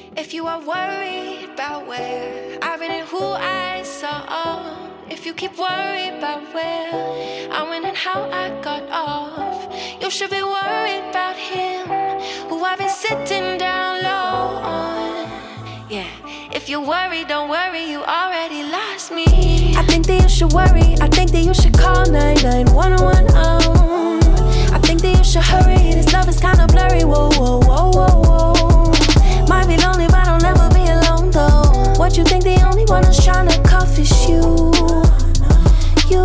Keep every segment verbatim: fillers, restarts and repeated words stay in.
If you are worried about where I've been and who I saw, if you keep worried about where I went and how I got off, you should be worried about him, who I've been sitting down low on. Yeah, if you're worried, don't worry, you already lost me. I think that you should worry, I think that you should call nine nine one one. um I think that you should hurry, this love is kinda blurry, whoa, whoa, whoa, whoa, whoa. Might be lonely, but I'll never be alone though. What you think the only one who's trying to cuff is you? You.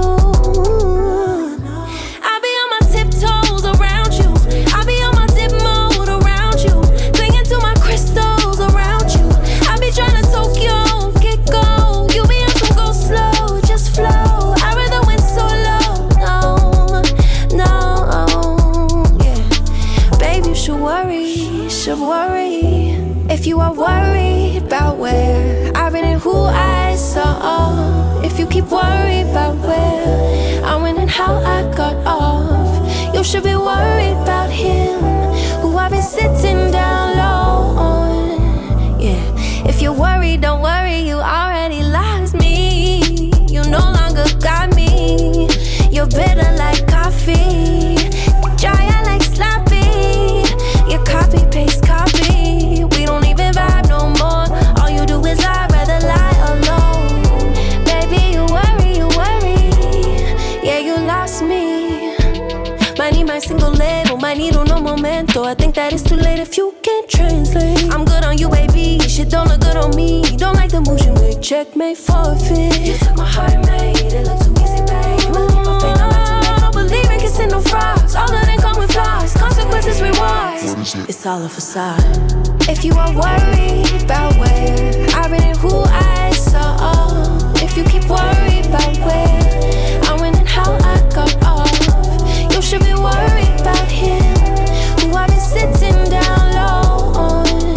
I'll be on my tiptoes around you. I'll be on my dip mode around you. Clinging to my crystals around you. I'll be trying to Tokyo, get go. You be on some go slow, just flow. I'd rather win solo. No, no, yeah. Babe, you should worry, should worry. If you are worried about where I've been and who I saw, if you keep worried about where I went and how I got off, you should be worried about him, who I've been sitting down low on. Yeah, if you're worried, don't worry, you already lost me. You no longer got me. You're bitter like coffee, dry like sloppy. You copy, paste, copy. We don't even vibe no more. All you do is lie, rather lie alone. Baby, you worry, you worry. Yeah, you lost me. Might need my single label, might need no momento. I think that it's too late if you can't translate. I'm good on you, baby. Shit don't look good on me. Don't like the moves you make. Checkmate, forfeit. You took my heart and made it look too easy, babe. My fate, I'm about to make. I don't believe in kissing no frogs. All of them come with flaws. Consequences, rewards. It's all a facade. If you are worried about where I've been and who I saw, if you keep worried about where I went and how I got off, you should be worried about him, who I've been sitting down low on.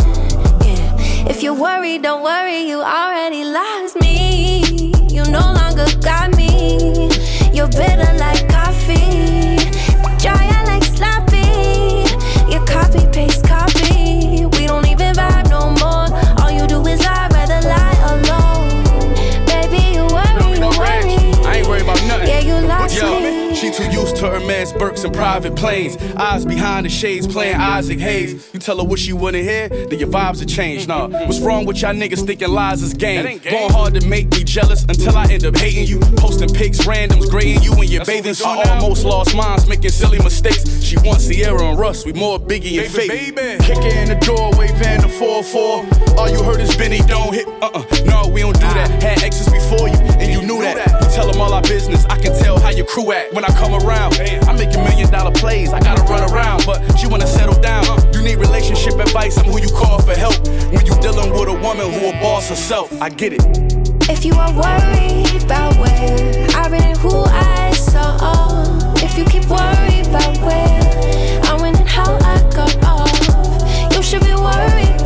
Yeah, if you're worried, don't worry, you already lost me. You no longer got me. You're bitter like coffee, dry like sloppy. You copy, paste, copy. We don't even vibe no more. All you do is lie, rather lie alone. Baby, you worry, you worry. I ain't worried about nothing. Yeah, you lost Yo, me. she too used to her man's Burks and private planes. Eyes behind the shades playing Isaac Hayes. You tell her what she wouldn't hear, then your vibes have changed. Nah, what's wrong with y'all niggas thinking lies is game? Going hard to make me jealous until I end up hating you. Posting pics, randoms, grading you in your bathing suit. I almost lost minds making silly mistakes. She wants Sierra and Russ, we more Biggie and Faith. Kick her in the door, waving the four four. All you heard is Benny, don't hit, uh-uh. No, we don't do that. Had exes before you, and you knew that. You tell them all our business, I can tell how your crew act when I come around. I'm making million dollar plays, I gotta run around, but she wanna settle down. You need relationship advice, I'm who you call for help when you dealing with a woman who a boss herself. I get it. If you are worried about where I've been and who I saw, if you keep worried about where I went and how I got off, you should be worried